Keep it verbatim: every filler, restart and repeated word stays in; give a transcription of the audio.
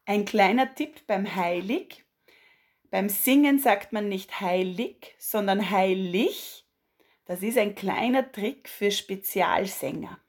Ein kleiner Tipp beim Heilig. Beim Singen sagt man nicht heilig, sondern heilig. Das ist ein kleiner Trick für Spezialsänger.